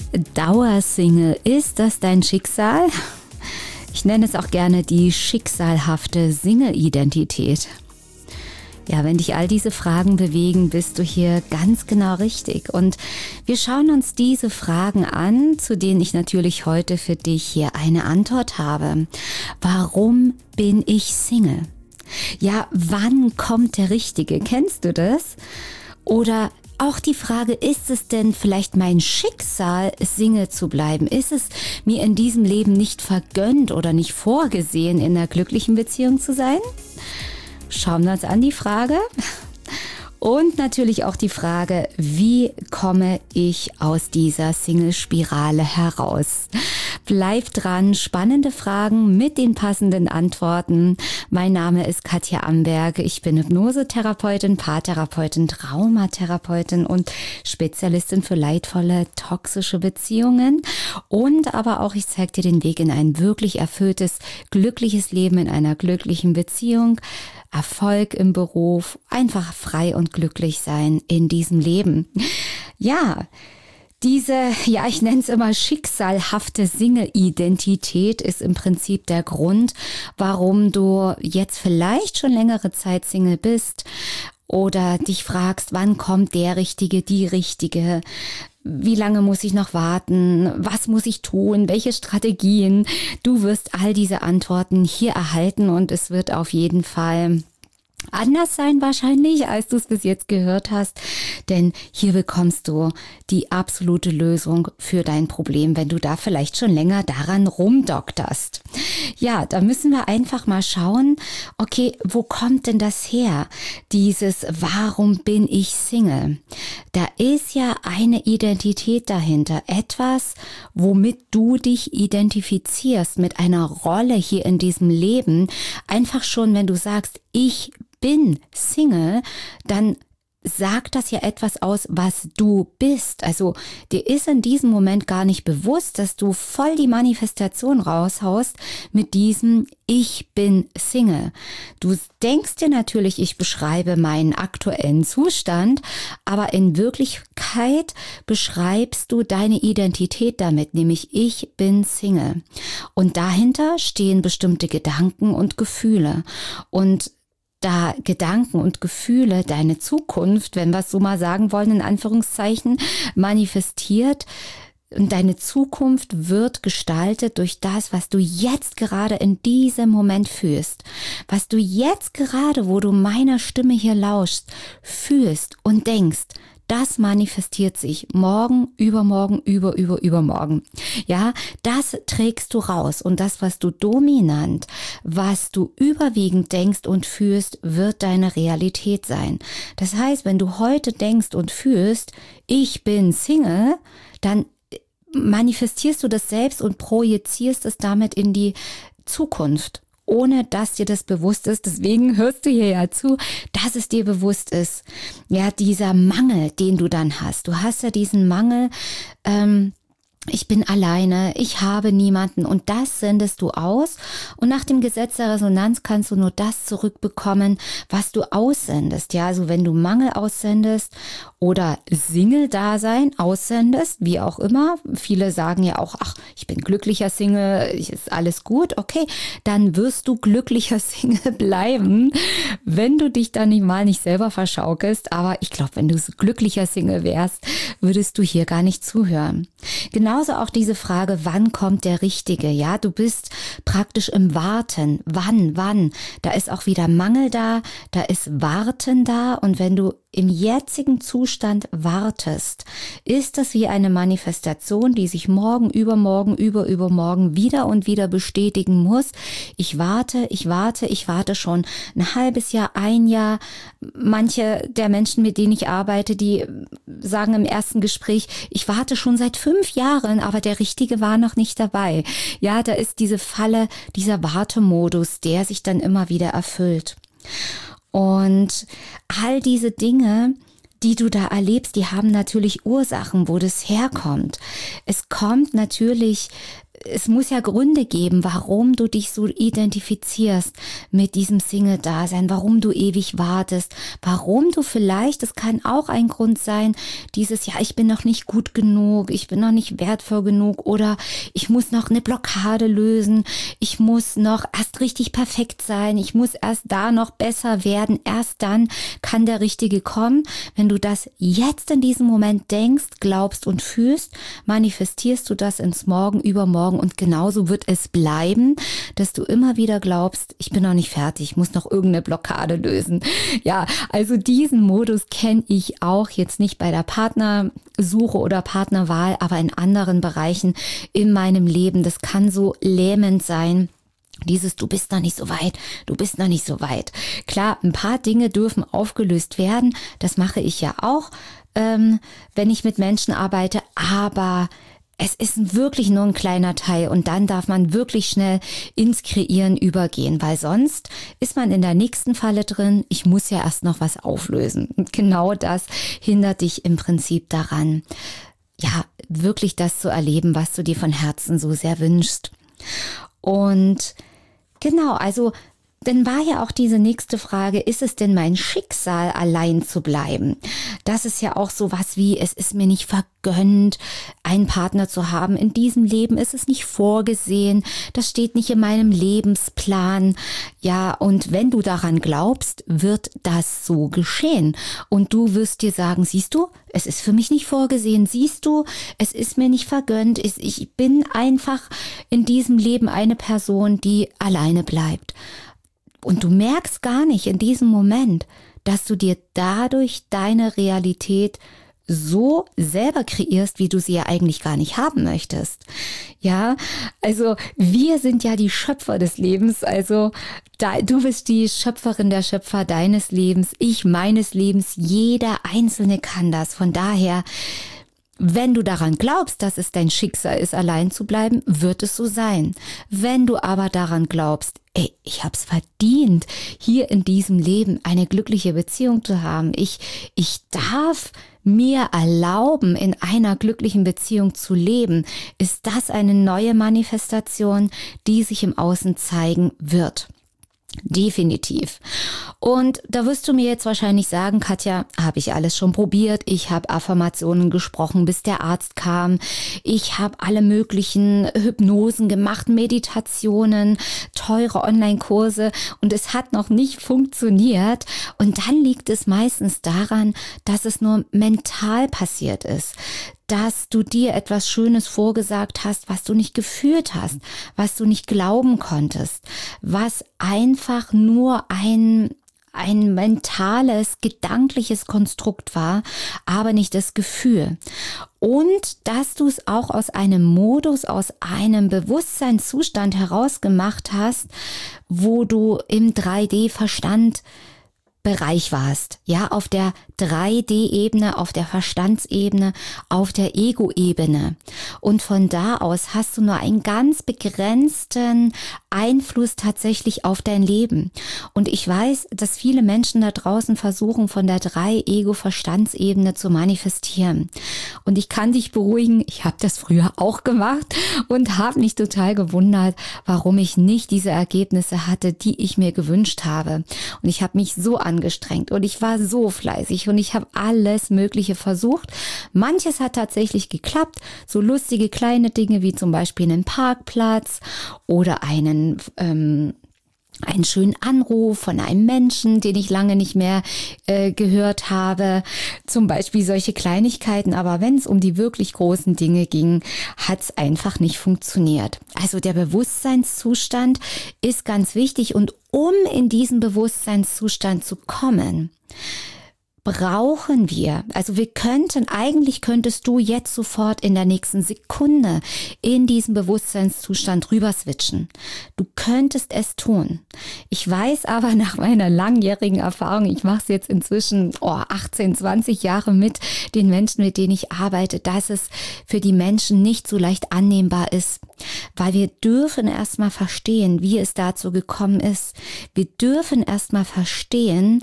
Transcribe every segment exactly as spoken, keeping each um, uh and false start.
Dauersingle, ist das dein Schicksal? Ich nenne es auch gerne die schicksalhafte Single-Identität. Ja, wenn dich all diese Fragen bewegen, bist du hier ganz genau richtig. Und wir schauen uns diese Fragen an, zu denen ich natürlich heute für dich hier eine Antwort habe. Warum bin ich Single? Ja, wann kommt der Richtige? Kennst du das? Oder auch die Frage, ist es denn vielleicht mein Schicksal, Single zu bleiben? Ist es mir in diesem Leben nicht vergönnt oder nicht vorgesehen, in einer glücklichen Beziehung zu sein? Schauen wir uns an die Frage. Und natürlich auch die Frage, wie komme ich aus dieser Single-Spirale heraus? Bleib dran, spannende Fragen mit den passenden Antworten. Mein Name ist Katja Amberg. Ich bin Hypnosetherapeutin, Paartherapeutin, Traumatherapeutin und Spezialistin für leidvolle, toxische Beziehungen. Und aber auch, ich zeige dir den Weg in ein wirklich erfülltes, glückliches Leben in einer glücklichen Beziehung. Erfolg im Beruf, einfach frei und glücklich sein in diesem Leben. Ja, diese, ja, ich nenne es immer schicksalhafte Single-Identität ist im Prinzip der Grund, warum du jetzt vielleicht schon längere Zeit Single bist oder dich fragst, wann kommt der Richtige, die Richtige? Wie lange muss ich noch warten? Was muss ich tun? Welche Strategien? Du wirst all diese Antworten hier erhalten und es wird auf jeden Fall anders sein wahrscheinlich, als du es bis jetzt gehört hast, denn hier bekommst du die absolute Lösung für dein Problem, wenn du da vielleicht schon länger daran rumdokterst. Ja, da müssen wir einfach mal schauen, okay, wo kommt denn das her? Dieses Warum bin ich Single? Da ist ja eine Identität dahinter, etwas, womit du dich identifizierst, mit einer Rolle hier in diesem Leben. Einfach schon, wenn du sagst, ich bin Single, dann sagt das ja etwas aus, was du bist. Also dir ist in diesem Moment gar nicht bewusst, dass du voll die Manifestation raushaust mit diesem Ich bin Single. Du denkst dir natürlich, ich beschreibe meinen aktuellen Zustand, aber in Wirklichkeit beschreibst du deine Identität damit, nämlich ich bin Single. Und dahinter stehen bestimmte Gedanken und Gefühle. Und da Gedanken und Gefühle deine Zukunft, wenn wir es so mal sagen wollen, in Anführungszeichen, manifestiert, und deine Zukunft wird gestaltet durch das, was du jetzt gerade in diesem Moment fühlst. Was du jetzt gerade, wo du meiner Stimme hier lauschst, fühlst und denkst, das manifestiert sich morgen, übermorgen, über, über, übermorgen. Ja, das trägst du raus. Und das, was du dominant, was du überwiegend denkst und fühlst, wird deine Realität sein. Das heißt, wenn du heute denkst und fühlst, ich bin Single, dann manifestierst du das selbst und projizierst es damit in die Zukunft, ohne dass dir das bewusst ist. Deswegen hörst du hier ja zu, dass es dir bewusst ist. Ja, dieser Mangel, den du dann hast. Du hast ja diesen Mangel, ähm, ich bin alleine, ich habe niemanden und das sendest du aus und nach dem Gesetz der Resonanz kannst du nur das zurückbekommen, was du aussendest. Ja, also wenn du Mangel aussendest oder Single-Dasein aussendest, wie auch immer, viele sagen ja auch, ach, ich bin glücklicher Single, ist alles gut, okay, dann wirst du glücklicher Single bleiben, wenn du dich dann mal nicht selber verschaukelst, aber ich glaube, wenn du glücklicher Single wärst, würdest du hier gar nicht zuhören. Genauso auch diese Frage, wann kommt der Richtige? Ja, du bist praktisch im Warten. Wann, wann? Da ist auch wieder Mangel da, da ist Warten da und wenn du im jetzigen Zustand wartest, ist das wie eine Manifestation, die sich morgen, übermorgen, über, übermorgen wieder und wieder bestätigen muss. Ich warte, ich warte, ich warte schon ein halbes Jahr, ein Jahr. Manche der Menschen, mit denen ich arbeite, die sagen im ersten Gespräch, ich warte schon seit fünf Jahren, aber der Richtige war noch nicht dabei. Ja, da ist diese Falle, dieser Wartemodus, der sich dann immer wieder erfüllt. Und all diese Dinge, die du da erlebst, die haben natürlich Ursachen, wo das herkommt. Es kommt natürlich es muss ja Gründe geben, warum du dich so identifizierst mit diesem Single-Dasein, warum du ewig wartest, warum du vielleicht, das kann auch ein Grund sein, dieses, ja, ich bin noch nicht gut genug, ich bin noch nicht wertvoll genug oder ich muss noch eine Blockade lösen, ich muss noch erst richtig perfekt sein, ich muss erst da noch besser werden, erst dann kann der Richtige kommen. Wenn du das jetzt in diesem Moment denkst, glaubst und fühlst, manifestierst du das ins Morgen, übermorgen und genauso wird es bleiben, dass du immer wieder glaubst, ich bin noch nicht fertig, ich muss noch irgendeine Blockade lösen. Ja, also diesen Modus kenne ich auch jetzt nicht bei der Partnersuche oder Partnerwahl, aber in anderen Bereichen in meinem Leben. Das kann so lähmend sein. Dieses, du bist noch nicht so weit, du bist noch nicht so weit. Klar, ein paar Dinge dürfen aufgelöst werden, das mache ich ja auch, ähm, wenn ich mit Menschen arbeite, aber es ist wirklich nur ein kleiner Teil und dann darf man wirklich schnell ins Kreieren übergehen, weil sonst ist man in der nächsten Falle drin, ich muss ja erst noch was auflösen. Und genau das hindert dich im Prinzip daran, ja, wirklich das zu erleben, was du dir von Herzen so sehr wünschst. Und genau, also dann war ja auch diese nächste Frage, ist es denn mein Schicksal, allein zu bleiben? Das ist ja auch so was wie, es ist mir nicht vergönnt, einen Partner zu haben. In diesem Leben ist es nicht vorgesehen, das steht nicht in meinem Lebensplan. Ja, und wenn du daran glaubst, wird das so geschehen. Und du wirst dir sagen, siehst du, es ist für mich nicht vorgesehen, siehst du, es ist mir nicht vergönnt, ich bin einfach in diesem Leben eine Person, die alleine bleibt. Und du merkst gar nicht in diesem Moment, dass du dir dadurch deine Realität so selber kreierst, wie du sie ja eigentlich gar nicht haben möchtest. Ja, also wir sind ja die Schöpfer des Lebens, also da, du bist die Schöpferin, der Schöpfer deines Lebens, ich meines Lebens, jeder Einzelne kann das. Von daher, wenn du daran glaubst, dass es dein Schicksal ist, allein zu bleiben, wird es so sein. Wenn du aber daran glaubst, ey, ich hab's verdient, hier in diesem Leben eine glückliche Beziehung zu haben, ich, ich darf mir erlauben, in einer glücklichen Beziehung zu leben, ist das eine neue Manifestation, die sich im Außen zeigen wird. Definitiv. Und da wirst du mir jetzt wahrscheinlich sagen, Katja, habe ich alles schon probiert. Ich habe Affirmationen gesprochen, bis der Arzt kam. Ich habe alle möglichen Hypnosen gemacht, Meditationen, teure Online-Kurse und es hat noch nicht funktioniert. Und dann liegt es meistens daran, dass es nur mental passiert ist, dass du dir etwas Schönes vorgesagt hast, was du nicht gefühlt hast, was du nicht glauben konntest, was einfach nur ein ein mentales, gedankliches Konstrukt war, aber nicht das Gefühl. Und dass du es auch aus einem Modus, aus einem Bewusstseinszustand herausgemacht hast, wo du im drei D-Verstand Bereich warst, ja, auf der drei D-Ebene, auf der Verstandsebene, auf der Ego-Ebene. Und von da aus hast du nur einen ganz begrenzten Einfluss tatsächlich auf dein Leben. Und ich weiß, dass viele Menschen da draußen versuchen, von der drei Ego-Verstandsebene zu manifestieren. Und ich kann dich beruhigen, ich habe das früher auch gemacht und habe mich total gewundert, warum ich nicht diese Ergebnisse hatte, die ich mir gewünscht habe. Und ich habe mich so angestrengt und ich war so fleißig und ich habe alles Mögliche versucht. Manches hat tatsächlich geklappt, so lustige kleine Dinge wie zum Beispiel einen Parkplatz oder einen ähm, einen schönen Anruf von einem Menschen, den ich lange nicht mehr äh, gehört habe. Zum Beispiel solche Kleinigkeiten. Aber wenn es um die wirklich großen Dinge ging, hat es einfach nicht funktioniert. Also der Bewusstseinszustand ist ganz wichtig. Und um in diesen Bewusstseinszustand zu kommen, brauchen wir, also wir könnten, eigentlich könntest du jetzt sofort in der nächsten Sekunde in diesen Bewusstseinszustand rüber switchen. Du könntest es tun. Ich weiß aber nach meiner langjährigen Erfahrung, ich mache es jetzt inzwischen oh, achtzehn, zwanzig Jahre mit den Menschen, mit denen ich arbeite, dass es für die Menschen nicht so leicht annehmbar ist. Weil wir dürfen erstmal verstehen, wie es dazu gekommen ist. Wir dürfen erstmal verstehen,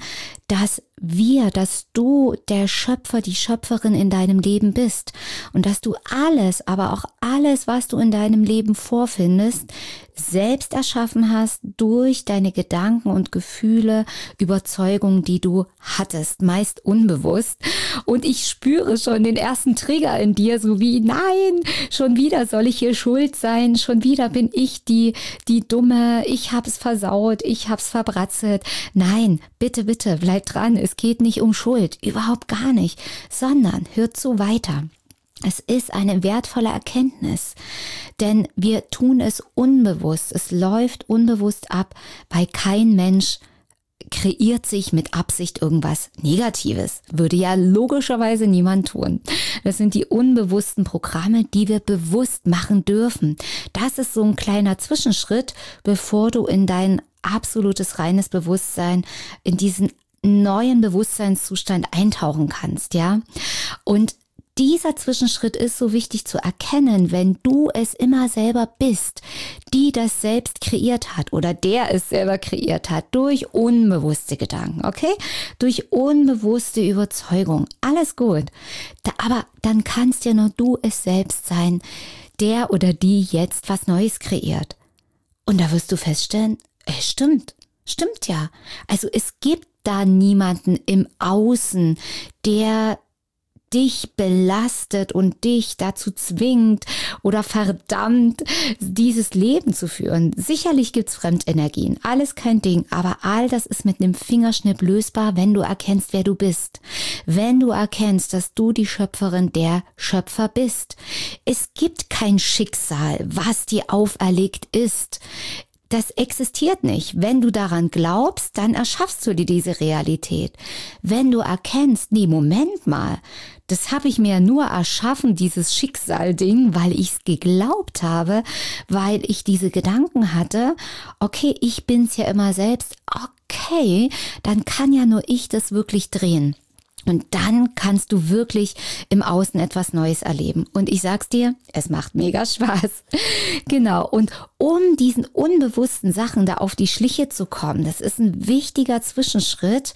dass wir, dass du der Schöpfer, die Schöpferin in deinem Leben bist und dass du alles, aber auch alles, was du in deinem Leben vorfindest, selbst erschaffen hast durch deine Gedanken und Gefühle, Überzeugungen, die du hattest, meist unbewusst. Und ich spüre schon den ersten Trigger in dir, so wie, nein, schon wieder soll ich hier schuld sein, schon wieder bin ich die, die Dumme, ich hab's versaut, ich hab's verbratzelt. Nein, bitte, bitte, bleib dran, es geht nicht um Schuld, überhaupt gar nicht, sondern hör zu weiter. Es ist eine wertvolle Erkenntnis, denn wir tun es unbewusst, es läuft unbewusst ab, weil kein Mensch kreiert sich mit Absicht irgendwas Negatives. Würde ja logischerweise niemand tun. Das sind die unbewussten Programme, die wir bewusst machen dürfen. Das ist so ein kleiner Zwischenschritt, bevor du in dein absolutes reines Bewusstsein, in diesen neuen Bewusstseinszustand eintauchen kannst, ja. Und dieser Zwischenschritt ist so wichtig zu erkennen, wenn du es immer selber bist, die das selbst kreiert hat oder der es selber kreiert hat, durch unbewusste Gedanken, okay? Durch unbewusste Überzeugung. Alles gut. Da, aber dann kannst ja nur du es selbst sein, der oder die jetzt was Neues kreiert. Und da wirst du feststellen, es stimmt. Stimmt ja. Also es gibt da niemanden im Außen, der dich belastet und dich dazu zwingt oder verdammt, dieses Leben zu führen. Sicherlich gibt's Fremdenergien, alles kein Ding, aber all das ist mit einem Fingerschnipp lösbar, wenn du erkennst, wer du bist. Wenn du erkennst, dass du die Schöpferin der Schöpfer bist. Es gibt kein Schicksal, was dir auferlegt ist. Das existiert nicht. Wenn du daran glaubst, dann erschaffst du dir diese Realität. Wenn du erkennst, nee, Moment mal, das habe ich mir nur erschaffen, dieses Schicksal-Ding, weil ich es geglaubt habe, weil ich diese Gedanken hatte, okay, ich bin's ja immer selbst, okay, dann kann ja nur ich das wirklich drehen. Und dann kannst du wirklich im Außen etwas Neues erleben. Und ich sag's dir, es macht mega Spaß. Genau. Und um diesen unbewussten Sachen da auf die Schliche zu kommen, das ist ein wichtiger Zwischenschritt.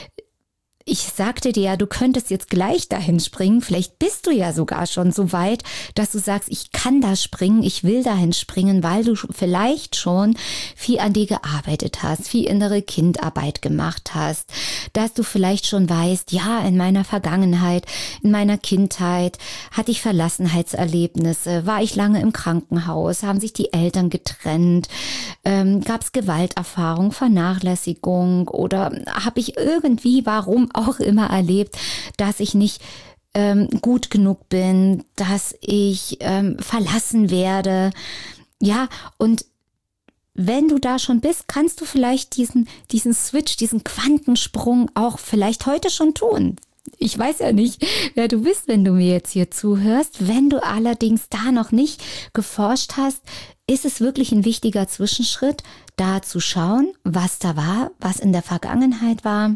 Ich sagte dir ja, du könntest jetzt gleich dahin springen. Vielleicht bist du ja sogar schon so weit, dass du sagst, ich kann da springen, ich will dahin springen, weil du vielleicht schon viel an dir gearbeitet hast, viel innere Kindarbeit gemacht hast, dass du vielleicht schon weißt, ja, in meiner Vergangenheit, in meiner Kindheit hatte ich Verlassenheitserlebnisse, war ich lange im Krankenhaus, haben sich die Eltern getrennt, ähm, gab es Gewalterfahrung, Vernachlässigung oder habe ich irgendwie, warum auch immer erlebt, dass ich nicht ähm, gut genug bin, dass ich ähm, verlassen werde. Ja, und wenn du da schon bist, kannst du vielleicht diesen, diesen Switch, diesen Quantensprung auch vielleicht heute schon tun. Ich weiß ja nicht, wer du bist, wenn du mir jetzt hier zuhörst. Wenn du allerdings da noch nicht geforscht hast, ist es wirklich ein wichtiger Zwischenschritt, da zu schauen, was da war, was in der Vergangenheit war.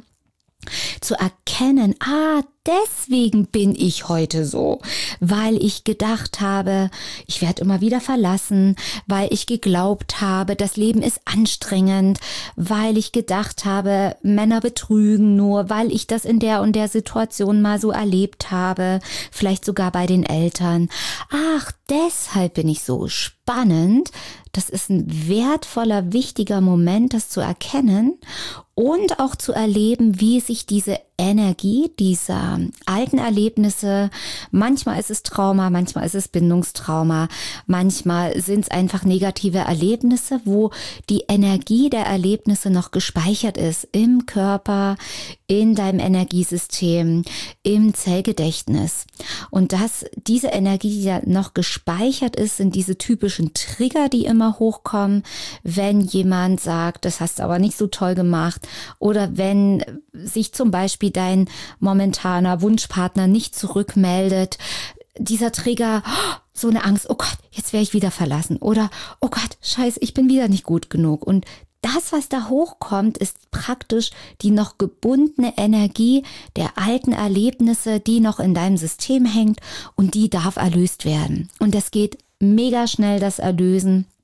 Zu erkennen, ah, deswegen bin ich heute so, weil ich gedacht habe, ich werde immer wieder verlassen, weil ich geglaubt habe, das Leben ist anstrengend, weil ich gedacht habe, Männer betrügen nur, weil ich das in der und der Situation mal so erlebt habe, vielleicht sogar bei den Eltern. Ach, deshalb bin ich so spannend. Das ist ein wertvoller, wichtiger Moment, das zu erkennen und auch zu erleben, wie sich diese Energie dieser alten Erlebnisse, manchmal ist es Trauma, manchmal ist es Bindungstrauma, manchmal sind es einfach negative Erlebnisse, wo die Energie der Erlebnisse noch gespeichert ist im Körper, in deinem Energiesystem, im Zellgedächtnis. Und dass diese Energie, die da noch gespeichert ist, sind diese typischen Trigger, die immer hochkommen, wenn jemand sagt, das hast du aber nicht so toll gemacht, oder wenn sich zum Beispiel dein momentaner Wunschpartner nicht zurückmeldet, dieser Trigger, so eine Angst, oh Gott, jetzt werde ich wieder verlassen, oder oh Gott, scheiße, ich bin wieder nicht gut genug. Und das, was da hochkommt, ist praktisch die noch gebundene Energie der alten Erlebnisse, die noch in deinem System hängt, und die darf erlöst werden. Und das geht mega schnell, das Erlösen.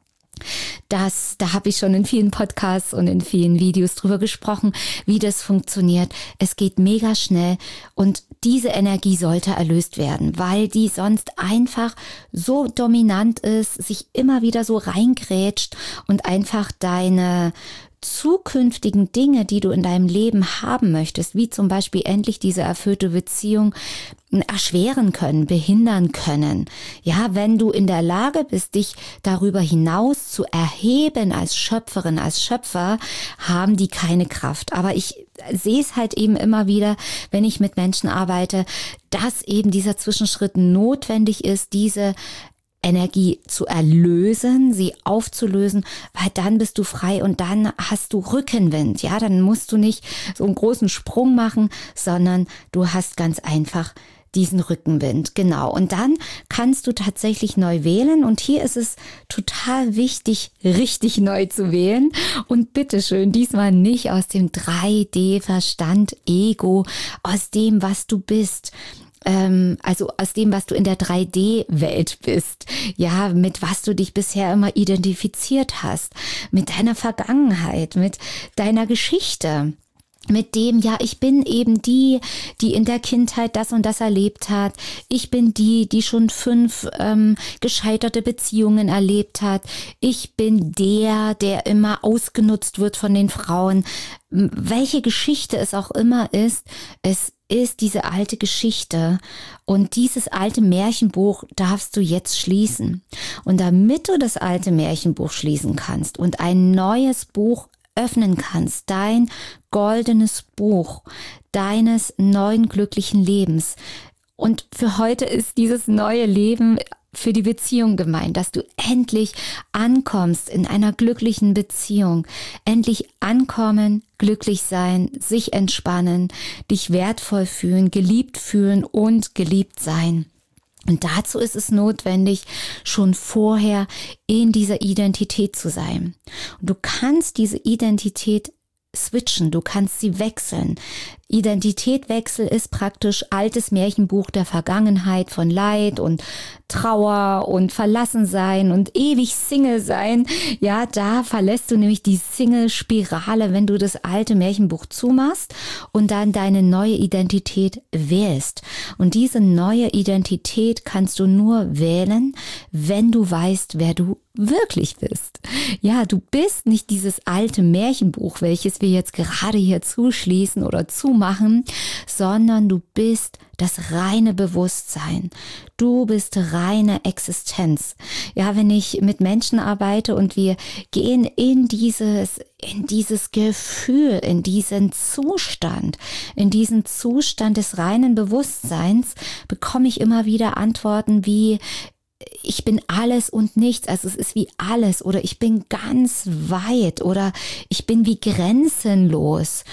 Das, da habe ich schon in vielen Podcasts und in vielen Videos drüber gesprochen, wie das funktioniert. Es geht mega schnell und diese Energie sollte erlöst werden, weil die sonst einfach so dominant ist, sich immer wieder so reingrätscht und einfach deine zukünftigen Dinge, die du in deinem Leben haben möchtest, wie zum Beispiel endlich diese erfüllte Beziehung, erschweren können, behindern können. Ja, wenn du in der Lage bist, dich darüber hinaus zu erheben als Schöpferin, als Schöpfer, haben die keine Kraft. Aber ich sehe es halt eben immer wieder, wenn ich mit Menschen arbeite, dass eben dieser Zwischenschritt notwendig ist, diese Energie zu erlösen, sie aufzulösen, weil dann bist du frei und dann hast du Rückenwind. Ja, dann musst du nicht so einen großen Sprung machen, sondern du hast ganz einfach diesen Rückenwind, genau. Und dann kannst du tatsächlich neu wählen und hier ist es total wichtig, richtig neu zu wählen und bitteschön, diesmal nicht aus dem drei D Verstand, Ego, aus dem, was du bist. Also aus dem, was du in der drei D Welt bist, ja, mit was du dich bisher immer identifiziert hast, mit deiner Vergangenheit, mit deiner Geschichte. Mit dem, ja, ich bin eben die, die in der Kindheit das und das erlebt hat. Ich bin die, die schon fünf ähm, gescheiterte Beziehungen erlebt hat. Ich bin der, der immer ausgenutzt wird von den Frauen. Welche Geschichte es auch immer ist, es ist diese alte Geschichte und dieses alte Märchenbuch darfst du jetzt schließen. Und damit du das alte Märchenbuch schließen kannst und ein neues Buch öffnen kannst, dein goldenes Buch deines neuen glücklichen Lebens. Und für heute ist dieses neue Leben für die Beziehung gemeint, dass du endlich ankommst in einer glücklichen Beziehung, endlich ankommen, glücklich sein, sich entspannen, dich wertvoll fühlen, geliebt fühlen und geliebt sein. Und dazu ist es notwendig, schon vorher in dieser Identität zu sein. Und du kannst diese Identität switchen, du kannst sie wechseln. Identitätwechsel ist praktisch altes Märchenbuch der Vergangenheit von Leid und Trauer und Verlassensein und ewig Single sein. Ja, da verlässt du nämlich die Single-Spirale, wenn du das alte Märchenbuch zumachst und dann deine neue Identität wählst. Und diese neue Identität kannst du nur wählen, wenn du weißt, wer du wirklich bist. Ja, du bist nicht dieses alte Märchenbuch, welches wir jetzt gerade hier zuschließen oder zumachen, sondern du bist das reine Bewusstsein. Du bist reine Existenz. Ja, wenn ich mit Menschen arbeite und wir gehen in dieses, in dieses Gefühl, in diesen Zustand, in diesen Zustand des reinen Bewusstseins, bekomme ich immer wieder Antworten wie: Ich bin alles und nichts, also es ist wie alles, oder ich bin ganz weit, oder ich bin wie grenzenlos.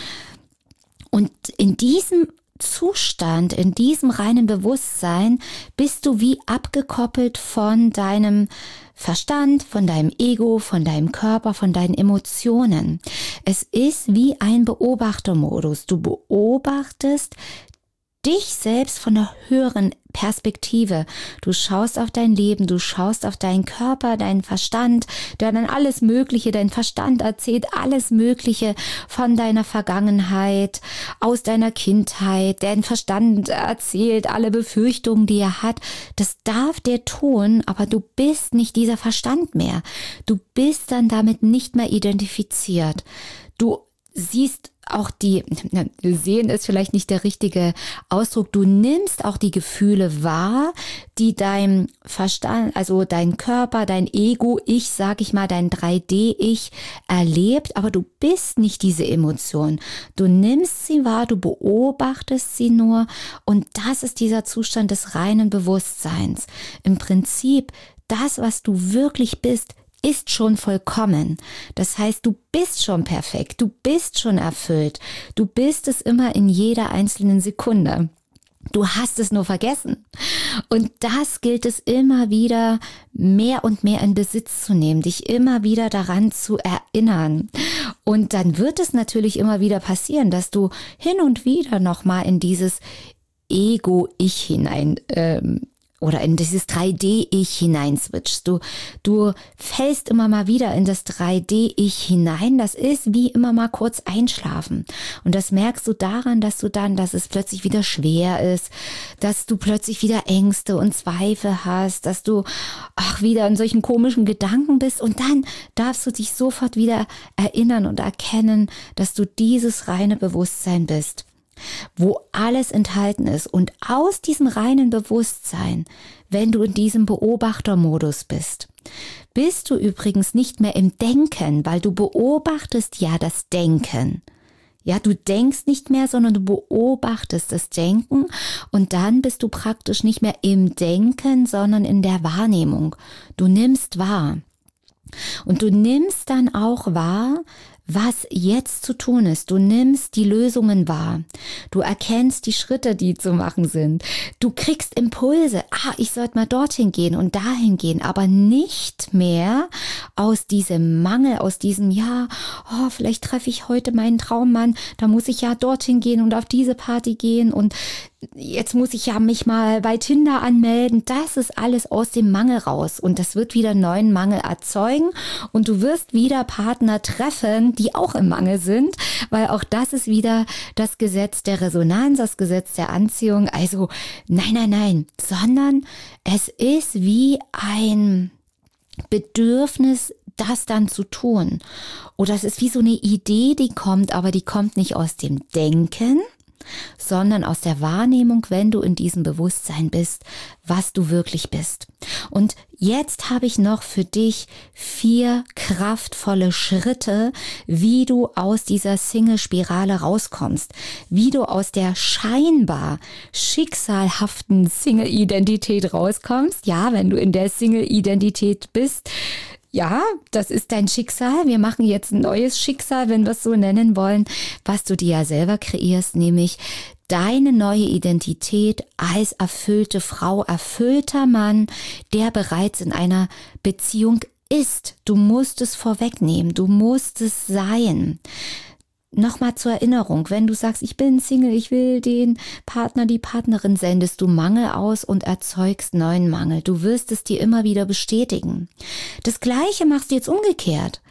Und in diesem Zustand, in diesem reinen Bewusstsein bist du wie abgekoppelt von deinem Verstand, von deinem Ego, von deinem Körper, von deinen Emotionen. Es ist wie ein Beobachtermodus. Du beobachtest dich selbst von einer höheren Perspektive. Du schaust auf dein Leben, du schaust auf deinen Körper, deinen Verstand, der dann alles Mögliche, dein Verstand erzählt alles Mögliche von deiner Vergangenheit, aus deiner Kindheit. Dein Verstand erzählt alle Befürchtungen, die er hat. Das darf der tun, aber du bist nicht dieser Verstand mehr. Du bist dann damit nicht mehr identifiziert. Du siehst auch die, sehen ist vielleicht nicht der richtige Ausdruck, du nimmst auch die Gefühle wahr, die dein Verstand, also dein Körper, dein Ego, ich, sag ich mal, dein drei D Ich erlebt, aber du bist nicht diese Emotion. Du nimmst sie wahr, du beobachtest sie nur und das ist dieser Zustand des reinen Bewusstseins. Im Prinzip, das, was du wirklich bist, ist schon vollkommen. Das heißt, du bist schon perfekt, du bist schon erfüllt, du bist es immer in jeder einzelnen Sekunde. Du hast es nur vergessen. Und das gilt es immer wieder mehr und mehr in Besitz zu nehmen, dich immer wieder daran zu erinnern. Und dann wird es natürlich immer wieder passieren, dass du hin und wieder nochmal in dieses Ego-Ich hinein ähm, oder in dieses drei D-Ich hineinswitcht. Du, du fällst immer mal wieder in das drei D-Ich hinein. Das ist wie immer mal kurz einschlafen. Und das merkst du daran, dass du dann, dass es plötzlich wieder schwer ist, dass du plötzlich wieder Ängste und Zweifel hast, dass du ach, wieder in solchen komischen Gedanken bist. Und dann darfst du dich sofort wieder erinnern und erkennen, dass du dieses reine Bewusstsein bist, wo alles enthalten ist. Und aus diesem reinen Bewusstsein, wenn du in diesem Beobachtermodus bist, bist du übrigens nicht mehr im Denken, weil du beobachtest ja das Denken. Ja, du denkst nicht mehr, sondern du beobachtest das Denken und dann bist du praktisch nicht mehr im Denken, sondern in der Wahrnehmung. Du nimmst wahr. Und du nimmst dann auch wahr, was jetzt zu tun ist. Du nimmst die Lösungen wahr. Du erkennst die Schritte, die zu machen sind. Du kriegst Impulse. Ah, ich sollte mal dorthin gehen und dahin gehen, aber nicht mehr aus diesem Mangel, aus diesem, ja, oh, vielleicht treffe ich heute meinen Traummann, da muss ich ja dorthin gehen und auf diese Party gehen und jetzt muss ich ja mich mal bei Tinder anmelden. Das ist alles aus dem Mangel raus und das wird wieder neuen Mangel erzeugen und du wirst wieder Partner treffen, die auch im Mangel sind, weil auch das ist wieder das Gesetz der Resonanz, das Gesetz der Anziehung. Also nein, nein, nein, sondern es ist wie ein Bedürfnis, das dann zu tun. Oder es ist wie so eine Idee, die kommt, aber die kommt nicht aus dem Denken, sondern aus der Wahrnehmung, wenn du in diesem Bewusstsein bist, was du wirklich bist. Und jetzt habe ich noch für dich vier kraftvolle Schritte, wie du aus dieser Single-Spirale rauskommst, wie du aus der scheinbar schicksalhaften Single-Identität rauskommst. Ja, wenn du in der Single-Identität bist, ja, das ist dein Schicksal. Wir machen jetzt ein neues Schicksal, wenn wir es so nennen wollen, was du dir ja selber kreierst, nämlich deine neue Identität als erfüllte Frau, erfüllter Mann, der bereits in einer Beziehung ist. Du musst es vorwegnehmen, du musst es sein. Nochmal zur Erinnerung, wenn du sagst, ich bin Single, ich will den Partner, die Partnerin, sendest du Mangel aus und erzeugst neuen Mangel. Du wirst es dir immer wieder bestätigen. Das Gleiche machst du jetzt umgekehrt.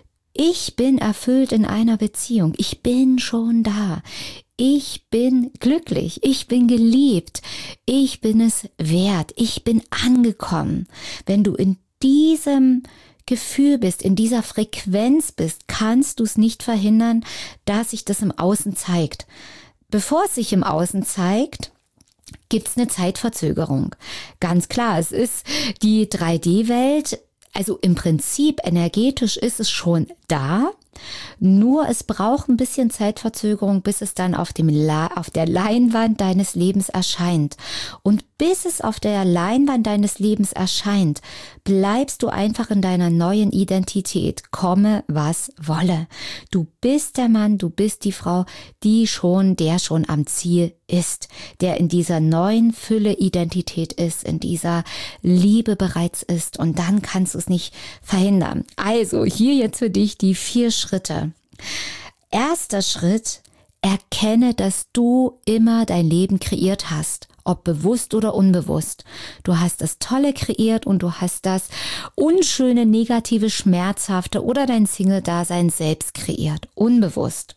Ich bin erfüllt in einer Beziehung. Ich bin schon da. Ich bin glücklich. Ich bin geliebt. Ich bin es wert. Ich bin angekommen. Wenn du in diesem Gefühl bist, in dieser Frequenz bist, kannst du es nicht verhindern, dass sich das im Außen zeigt. Bevor es sich im Außen zeigt, gibt es eine Zeitverzögerung. Ganz klar, es ist die drei D-Welt, also im Prinzip energetisch ist es schon da, nur es braucht ein bisschen Zeitverzögerung, bis es dann auf dem La- auf der Leinwand deines Lebens erscheint. Und bis es auf der Leinwand deines Lebens erscheint, bleibst du einfach in deiner neuen Identität, komme was wolle. Du bist der Mann, du bist die Frau, die schon, der schon am Ziel ist, der in dieser neuen Fülle Identität ist, in dieser Liebe bereits ist und dann kannst du es nicht verhindern. Also hier jetzt für dich die vier Schritte. Erster Schritt, erkenne, dass du immer dein Leben kreiert hast, ob bewusst oder unbewusst. Du hast das Tolle kreiert und du hast das Unschöne, Negative, Schmerzhafte oder dein Single-Dasein selbst kreiert, unbewusst.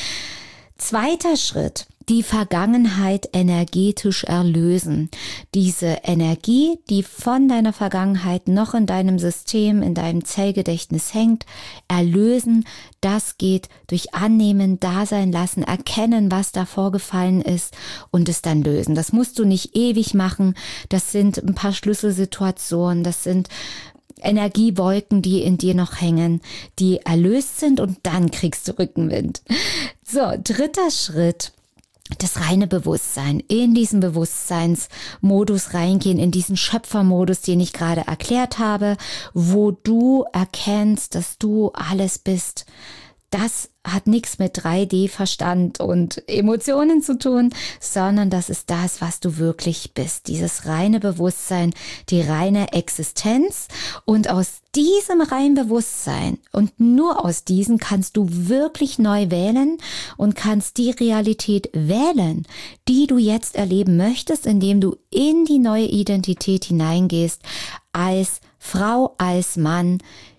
Zweiter Schritt, die Vergangenheit energetisch erlösen. Diese Energie, die von deiner Vergangenheit noch in deinem System, in deinem Zellgedächtnis hängt, erlösen, das geht durch Annehmen, Dasein lassen, erkennen, was da vorgefallen ist und es dann lösen. Das musst du nicht ewig machen. Das sind ein paar Schlüsselsituationen, das sind Energiewolken, die in dir noch hängen, die erlöst sind und dann kriegst du Rückenwind. So, dritter Schritt, das reine Bewusstsein, in diesen Bewusstseinsmodus reingehen, in diesen Schöpfermodus, den ich gerade erklärt habe, wo du erkennst, dass du alles bist. das hat nichts mit drei D-Verstand und Emotionen zu tun, sondern das ist das, was du wirklich bist. Dieses reine Bewusstsein, die reine Existenz. Und aus diesem reinen Bewusstsein und nur aus diesem kannst du wirklich neu wählen und kannst die Realität wählen, die du jetzt erleben möchtest, indem du in die neue Identität hineingehst, als Frau, als Mann,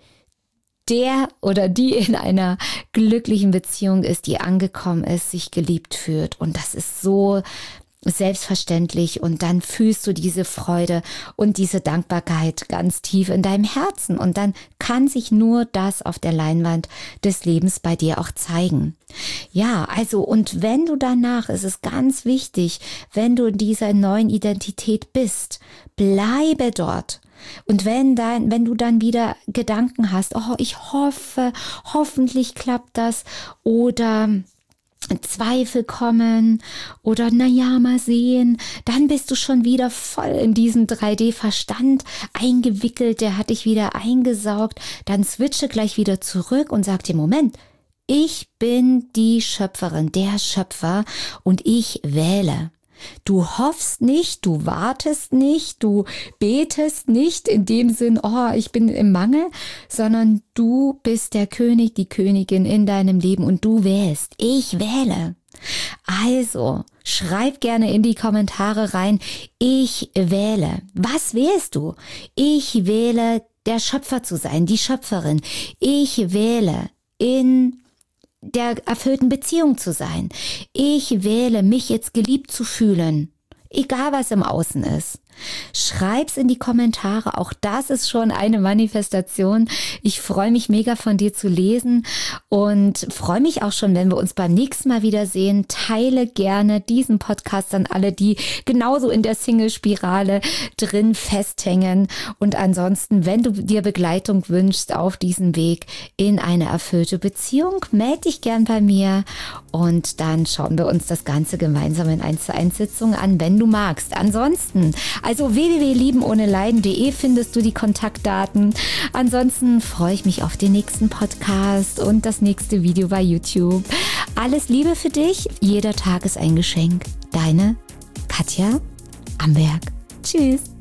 der oder die in einer glücklichen Beziehung ist, die angekommen ist, sich geliebt fühlt. Und das ist so selbstverständlich. Und dann fühlst du diese Freude und diese Dankbarkeit ganz tief in deinem Herzen. Und dann kann sich nur das auf der Leinwand des Lebens bei dir auch zeigen. Ja, also und wenn du danach, es ist ganz wichtig, wenn du in dieser neuen Identität bist, bleibe dort. Und wenn dann, wenn du dann wieder Gedanken hast, oh, ich hoffe, hoffentlich klappt das, oder Zweifel kommen oder na ja, mal sehen, dann bist du schon wieder voll in diesen drei D-Verstand eingewickelt, der hat dich wieder eingesaugt, dann switche gleich wieder zurück und sag dir, Moment, ich bin die Schöpferin, der Schöpfer und ich wähle. Du hoffst nicht, du wartest nicht, du betest nicht in dem Sinn, oh, ich bin im Mangel, sondern du bist der König, die Königin in deinem Leben und du wählst. Ich wähle. Also, schreib gerne in die Kommentare rein, ich wähle. Was wählst du? Ich wähle, der Schöpfer zu sein, die Schöpferin. Ich wähle in der erfüllten Beziehung zu sein. Ich wähle, mich jetzt geliebt zu fühlen, egal was im Außen ist. Schreib's in die Kommentare, auch das ist schon eine Manifestation. Ich freue mich mega von dir zu lesen und freue mich auch schon, wenn wir uns beim nächsten Mal wiedersehen. Teile gerne diesen Podcast an alle, die genauso in der Single-Spirale drin festhängen. Und ansonsten, wenn du dir Begleitung wünschst auf diesem Weg in eine erfüllte Beziehung, melde dich gern bei mir und dann schauen wir uns das Ganze gemeinsam in eins zu eins Sitzungen an, wenn du magst. Ansonsten, also w w w punkt lieben ohne leiden punkt de findest du die Kontaktdaten. Ansonsten freue ich mich auf den nächsten Podcast und das nächste Video bei YouTube. Alles Liebe für dich. Jeder Tag ist ein Geschenk. Deine Katja Amberg. Tschüss.